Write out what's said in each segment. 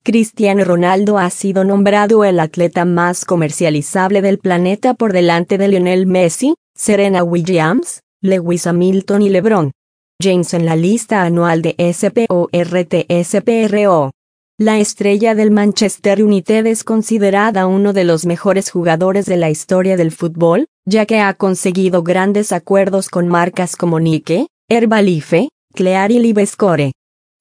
Cristiano Ronaldo ha sido nombrado el atleta más comercializable del planeta por delante de Lionel Messi, Serena Williams, Lewis Hamilton y LeBron James en la lista anual de SPORTSPRO. La estrella del Manchester United es considerada uno de los mejores jugadores de la historia del fútbol, ya que ha conseguido grandes acuerdos con marcas como Nike, Herbalife, Clear y Livescore.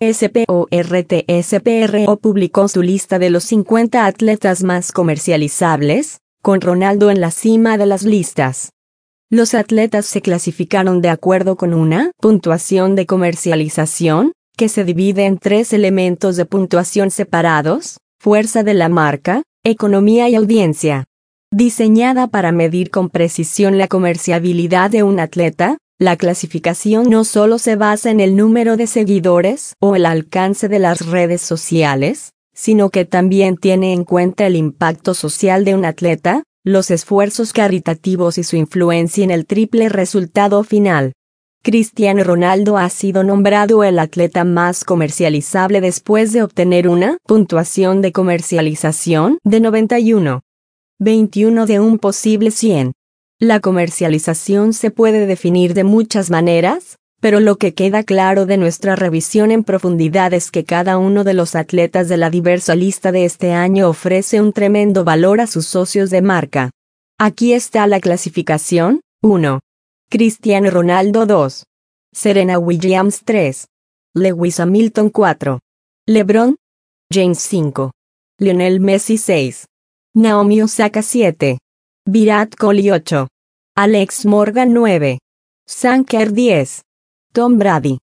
SPORTSPRO publicó su lista de los 50 atletas más comercializables, con Ronaldo en la cima de las listas. Los atletas se clasificaron de acuerdo con una puntuación de comercialización, que se divide en 3 elementos de puntuación separados: fuerza de la marca, economía y audiencia. Diseñada para medir con precisión la comerciabilidad de un atleta, la clasificación no solo se basa en el número de seguidores o el alcance de las redes sociales, sino que también tiene en cuenta el impacto social de un atleta, los esfuerzos caritativos y su influencia en el triple resultado final. Cristiano Ronaldo ha sido nombrado el atleta más comercializable después de obtener una puntuación de comercialización de 91.21 de un posible 100. La comercialización se puede definir de muchas maneras, pero lo que queda claro de nuestra revisión en profundidad es que cada uno de los atletas de la diversa lista de este año ofrece un tremendo valor a sus socios de marca. Aquí está la clasificación: 1. Cristiano Ronaldo 2. Serena Williams 3. Lewis Hamilton 4. LeBron James 5. Lionel Messi 6. Naomi Osaka 7. Virat Kohli 8. Alex Morgan 9. Sam Kerr 10. Tom Brady